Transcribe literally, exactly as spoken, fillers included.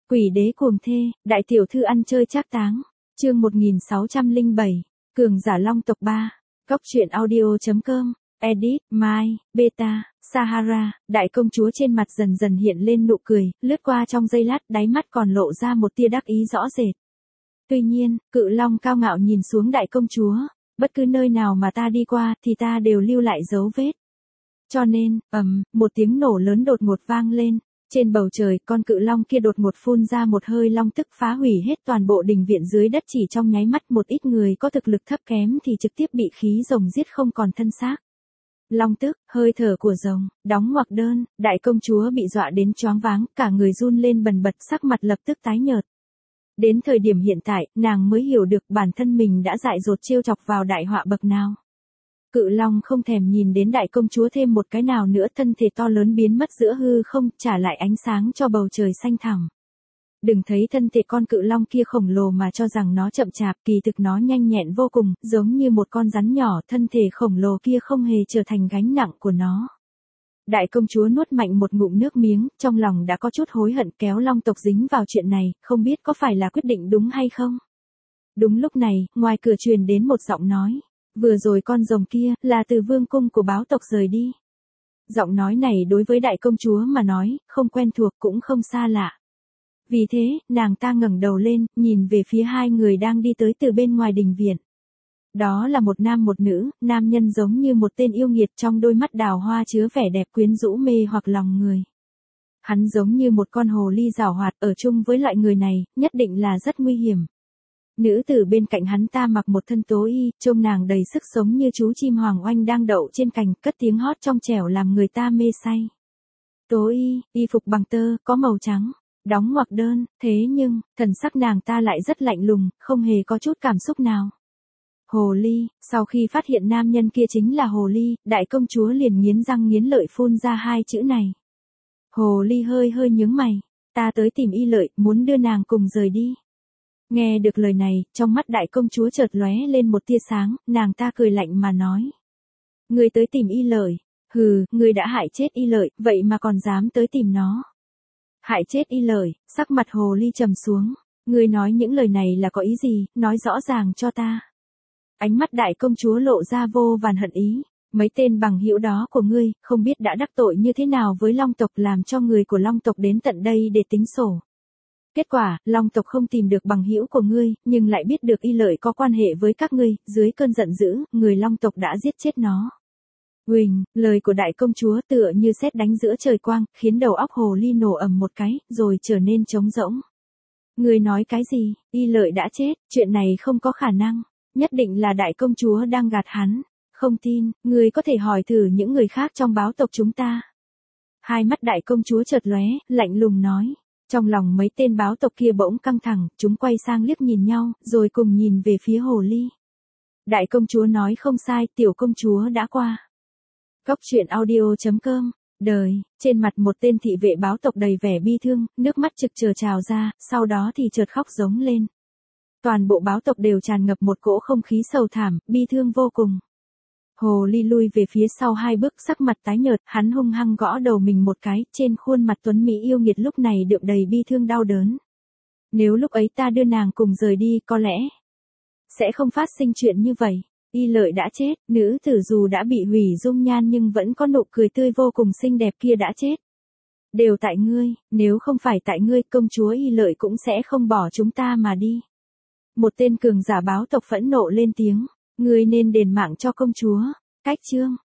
Quỷ đế cuồng thê, đại tiểu thư ăn chơi trác táng. Chương một nghìn sáu trăm lẻ bảy, Cường giả Long tộc ba. Góc truyện audio chấm com. Edit, Mai, Beta, Sahara. Đại công chúa trên mặt dần dần hiện lên nụ cười, lướt qua trong giây lát, đáy mắt còn lộ ra một tia đắc ý rõ rệt. Tuy nhiên, cự long cao ngạo nhìn xuống đại công chúa, bất cứ nơi nào mà ta đi qua thì ta đều lưu lại dấu vết. Cho nên, ầm, một tiếng nổ lớn đột ngột vang lên. Trên bầu trời, con cự long kia đột ngột phun ra một hơi long tức phá hủy hết toàn bộ đình viện dưới đất, chỉ trong nháy mắt một ít người có thực lực thấp kém thì trực tiếp bị khí rồng giết không còn thân xác. Long tức, hơi thở của rồng, đóng ngoặc đơn, đại công chúa bị dọa đến choáng váng, cả người run lên bần bật, sắc mặt lập tức tái nhợt. Đến thời điểm hiện tại, nàng mới hiểu được bản thân mình đã dại dột trêu chọc vào đại họa bậc nào. Cự long không thèm nhìn đến đại công chúa thêm một cái nào nữa, thân thể to lớn biến mất giữa hư không, trả lại ánh sáng cho bầu trời xanh thẳm. Đừng thấy thân thể con cự long kia khổng lồ mà cho rằng nó chậm chạp, kỳ thực nó nhanh nhẹn vô cùng, giống như một con rắn nhỏ, thân thể khổng lồ kia không hề trở thành gánh nặng của nó. Đại công chúa nuốt mạnh một ngụm nước miếng, trong lòng đã có chút hối hận kéo long tộc dính vào chuyện này, không biết có phải là quyết định đúng hay không. Đúng lúc này, ngoài cửa truyền đến một giọng nói. Vừa rồi con rồng kia, là từ vương cung của báo tộc rời đi. Giọng nói này đối với đại công chúa mà nói, không quen thuộc cũng không xa lạ. Vì thế, nàng ta ngẩng đầu lên, nhìn về phía hai người đang đi tới từ bên ngoài đình viện. Đó là một nam một nữ, nam nhân giống như một tên yêu nghiệt, trong đôi mắt đào hoa chứa vẻ đẹp quyến rũ mê hoặc lòng người. Hắn giống như một con hồ ly giảo hoạt, ở chung với loại người này, nhất định là rất nguy hiểm. Nữ tử bên cạnh hắn ta mặc một thân tố y, trông nàng đầy sức sống như chú chim hoàng oanh đang đậu trên cành, cất tiếng hót trong trẻo làm người ta mê say. Tố y, y phục bằng tơ, có màu trắng, đóng ngoặc đơn, thế nhưng, thần sắc nàng ta lại rất lạnh lùng, không hề có chút cảm xúc nào. Hồ ly, sau khi phát hiện nam nhân kia chính là hồ ly, đại công chúa liền nghiến răng nghiến lợi phun ra hai chữ này. Hồ ly hơi hơi nhướng mày, ta tới tìm y lợi, muốn đưa nàng cùng rời đi. Nghe được lời này, trong mắt đại công chúa chợt lóe lên một tia sáng, nàng ta cười lạnh mà nói. Ngươi tới tìm y lợi, hừ, ngươi đã hại chết y lợi, vậy mà còn dám tới tìm nó. Hại chết y lợi, sắc mặt hồ ly trầm xuống, ngươi nói những lời này là có ý gì, nói rõ ràng cho ta. Ánh mắt đại công chúa lộ ra vô vàn hận ý, mấy tên bằng hữu đó của ngươi, không biết đã đắc tội như thế nào với long tộc, làm cho người của long tộc đến tận đây để tính sổ. Kết quả, long tộc không tìm được bằng hữu của ngươi, nhưng lại biết được y lợi có quan hệ với các ngươi, dưới cơn giận dữ, người long tộc đã giết chết nó. Huỳnh, lời của đại công chúa tựa như sét đánh giữa trời quang, khiến đầu óc hồ ly nổ ầm một cái, rồi trở nên trống rỗng. Ngươi nói cái gì, y lợi đã chết, chuyện này không có khả năng, nhất định là đại công chúa đang gạt hắn, không tin, ngươi có thể hỏi thử những người khác trong báo tộc chúng ta. Hai mắt đại công chúa chợt lóe, lạnh lùng nói. Trong lòng mấy tên báo tộc kia bỗng căng thẳng, chúng quay sang liếc nhìn nhau, rồi cùng nhìn về phía hồ ly. Đại công chúa nói không sai, tiểu công chúa đã qua. Góc truyện audio chấm com. Đời, trên mặt một tên thị vệ báo tộc đầy vẻ bi thương, nước mắt trực trờ trào ra, sau đó thì chợt khóc giống lên. Toàn bộ báo tộc đều tràn ngập một cỗ không khí sầu thảm, bi thương vô cùng. Hồ ly lui về phía sau hai bước, sắc mặt tái nhợt, hắn hung hăng gõ đầu mình một cái, trên khuôn mặt tuấn mỹ yêu nghiệt lúc này đượm đầy bi thương đau đớn. Nếu lúc ấy ta đưa nàng cùng rời đi, có lẽ sẽ không phát sinh chuyện như vậy. Y lợi đã chết, nữ tử dù đã bị hủy dung nhan nhưng vẫn có nụ cười tươi vô cùng xinh đẹp kia đã chết. Đều tại ngươi, nếu không phải tại ngươi, công chúa y lợi cũng sẽ không bỏ chúng ta mà đi. Một tên cường giả báo tộc phẫn nộ lên tiếng. Ngươi nên đền mạng cho công chúa. Cách chương.